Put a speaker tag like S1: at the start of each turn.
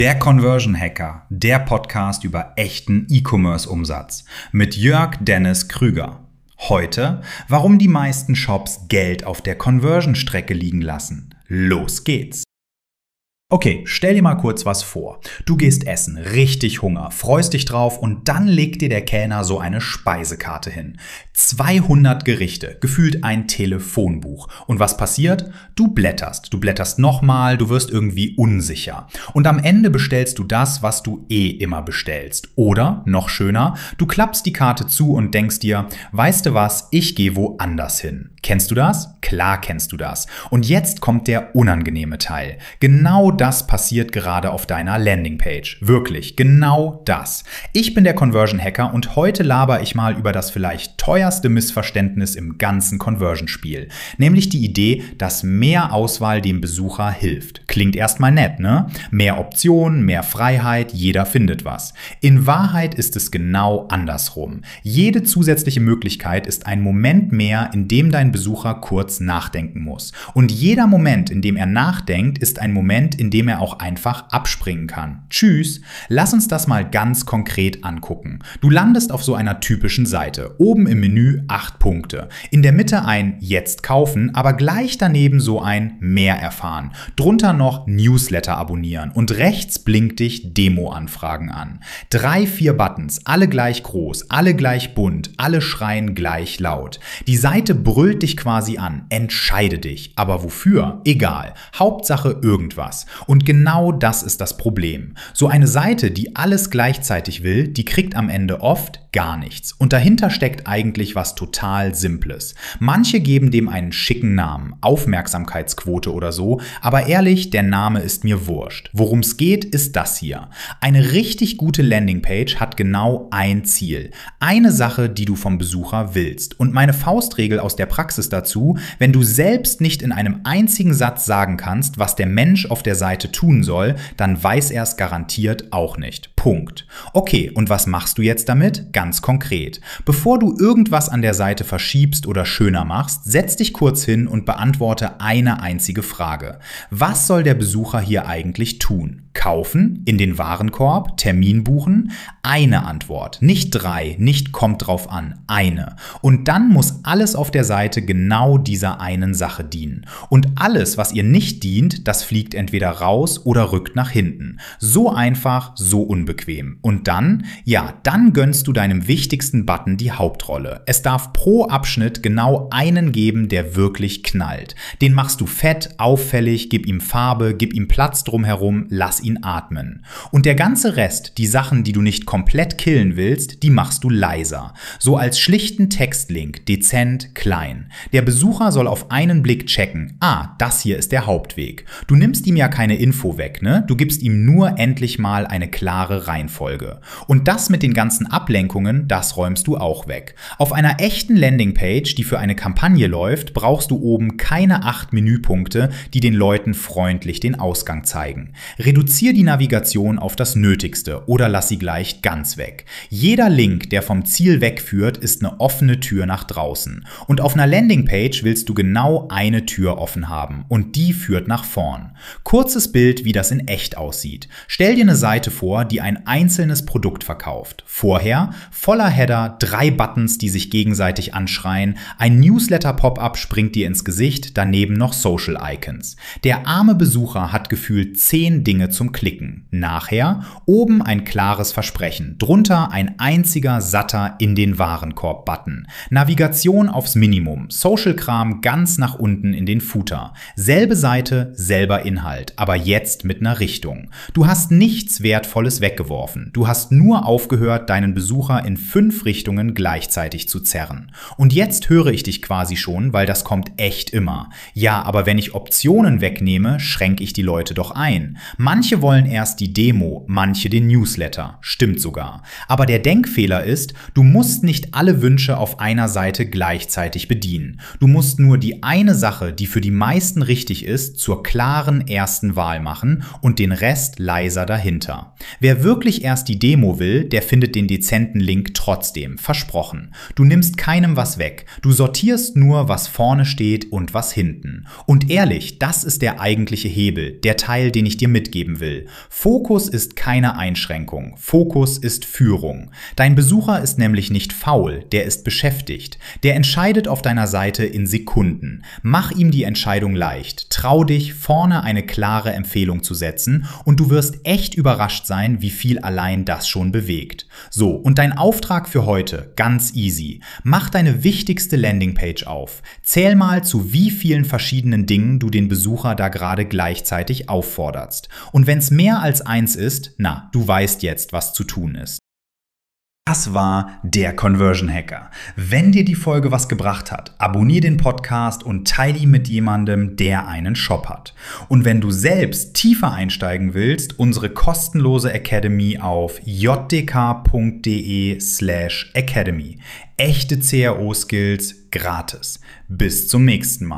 S1: Der Conversion Hacker, der Podcast über echten E-Commerce-Umsatz mit Jörg Dennis Krüger. Heute, warum die meisten Shops Geld auf der Conversion-Strecke liegen lassen. Los geht's! Okay, stell dir mal kurz was vor. Du gehst essen, richtig Hunger, freust dich drauf und dann legt dir der Kellner so eine Speisekarte hin. 200 Gerichte, gefühlt ein Telefonbuch. Und was passiert? Du blätterst nochmal, du wirst irgendwie unsicher. Und am Ende bestellst du das, was du immer bestellst. Oder, noch schöner, du klappst die Karte zu und denkst dir, weißt du was, ich gehe woanders hin. Kennst du das? Klar kennst du das. Und jetzt kommt der unangenehme Teil. Genau das passiert gerade auf deiner Landingpage. Wirklich, genau das. Ich bin der Conversion Hacker und heute laber ich mal über das vielleicht teuerste Missverständnis im ganzen Conversion-Spiel. Nämlich die Idee, dass mehr Auswahl dem Besucher hilft. Klingt erstmal nett, ne? Mehr Optionen, mehr Freiheit, jeder findet was. In Wahrheit ist es genau andersrum. Jede zusätzliche Möglichkeit ist ein Moment mehr, in dem dein Besucher kurz nachdenken muss. Und jeder Moment, in dem er nachdenkt, ist ein Moment, in dem er auch einfach abspringen kann. Tschüss! Lass uns das mal ganz konkret angucken. Du landest auf so einer typischen Seite. Oben im Menü 8 Punkte. In der Mitte ein Jetzt kaufen, aber gleich daneben so ein Mehr erfahren. Drunter noch Newsletter abonnieren und rechts blinkt dich Demo-Anfragen an. 3, 4 Buttons, alle gleich groß, alle gleich bunt, alle schreien gleich laut. Die Seite brüllt dich quasi an. Entscheide dich. Aber wofür? Egal. Hauptsache irgendwas. Und genau das ist das Problem. So eine Seite, die alles gleichzeitig will, die kriegt am Ende oft gar nichts. Und dahinter steckt eigentlich was total Simples. Manche geben dem einen schicken Namen, Aufmerksamkeitsquote oder so, aber ehrlich, der Name ist mir wurscht. Worum es geht, ist das hier. Eine richtig gute Landingpage hat genau ein Ziel. Eine Sache, die du vom Besucher willst. Und meine Faustregel aus der Praxis dazu, wenn du selbst nicht in einem einzigen Satz sagen kannst, was der Mensch auf der Seite tun soll, dann weiß er es garantiert auch nicht. Punkt. Okay, und was machst du jetzt damit? Ganz konkret. Bevor du irgendwas an der Seite verschiebst oder schöner machst, setz dich kurz hin und beantworte eine einzige Frage. Was soll der Besucher hier eigentlich tun? Kaufen? In den Warenkorb? Termin buchen? Eine Antwort. Nicht 3, nicht kommt drauf an. Eine. Und dann muss alles auf der Seite genau dieser einen Sache dienen. Und alles, was ihr nicht dient, das fliegt entweder raus oder rückt nach hinten. So einfach, so unbequem. Und dann? Ja, dann gönnst du deinem wichtigsten Button die Hauptrolle. Es darf pro Abschnitt genau einen geben, der wirklich knallt. Den machst du fett, auffällig, gib ihm Farbe, gib ihm Platz drumherum, lass ihn atmen. Und der ganze Rest, die Sachen, die du nicht komplett killen willst, die machst du leiser. So als schlichten Textlink, dezent, klein. Der Besucher soll auf einen Blick checken, das hier ist der Hauptweg. Du nimmst ihm ja keine Info weg, ne? Du gibst ihm nur endlich mal eine klare Reihenfolge. Und das mit den ganzen Ablenkungen, das räumst du auch weg. Auf einer echten Landingpage, die für eine Kampagne läuft, brauchst du oben keine 8 Menüpunkte, die den Leuten freundlich den Ausgang zeigen. Reduzier die Navigation auf das Nötigste oder lass sie gleich ganz weg. Jeder Link, der vom Ziel wegführt, ist eine offene Tür nach draußen. Und auf einer Landingpage willst du genau eine Tür offen haben und die führt nach vorn. Kurzes Bild, wie das in echt aussieht. Stell dir eine Seite vor, die ein einzelnes Produkt verkauft. Vorher voller Header, 3 Buttons, die sich gegenseitig anschreien, ein Newsletter-Pop-up springt dir ins Gesicht, daneben noch Social-Icons. Der arme Besucher hat gefühlt 10 Dinge zum Klicken. Nachher oben ein klares Versprechen, drunter ein einziger satter in den Warenkorb-Button. Navigation aufs Minimum, Social-Kram ganz nach unten in den Footer. Selbe Seite, selber Inhalt, aber jetzt mit einer Richtung. Du hast nichts Wertvolles weggeworfen. Du hast nur aufgehört, deinen Besucher in 5 Richtungen gleichzeitig zu zerren. Und jetzt höre ich dich quasi schon, weil das kommt echt immer. Ja, aber wenn ich Optionen wegnehme, schränke ich die Leute doch ein. Manche wollen erst die Demo, manche den Newsletter. Stimmt sogar. Aber der Denkfehler ist, du musst nicht alle Wünsche auf einer Seite gleichzeitig bedienen. Du musst nur die eine Sache, die für die meisten richtig ist, zur klaren ersten Wahl machen und den Rest leiser dahinter. Wer wirklich erst die Demo will, der findet den dezenten Link trotzdem, versprochen. Du nimmst keinem was weg, du sortierst nur, was vorne steht und was hinten. Und ehrlich, das ist der eigentliche Hebel, der Teil, den ich dir mitgeben will. Fokus ist keine Einschränkung, Fokus ist Führung. Dein Besucher ist nämlich nicht faul, der ist beschäftigt. Der entscheidet auf deiner Seite in Sekunden. Mach ihm die Entscheidung leicht. Trau dich, vorne eine klare Empfehlung zu setzen und du wirst echt überrascht sein, wie viel allein das schon bewegt. So, und dein Auftrag für heute, ganz easy. Mach deine wichtigste Landingpage auf. Zähl mal, zu wie vielen verschiedenen Dingen du den Besucher da gerade gleichzeitig aufforderst. Und wenn es mehr als eins ist, na, du weißt jetzt, was zu tun ist. Das war der Conversion Hacker. Wenn dir die Folge was gebracht hat, abonniere den Podcast und teile ihn mit jemandem, der einen Shop hat. Und wenn du selbst tiefer einsteigen willst, unsere kostenlose Academy auf jdk.de/academy. Echte CRO-Skills gratis. Bis zum nächsten Mal.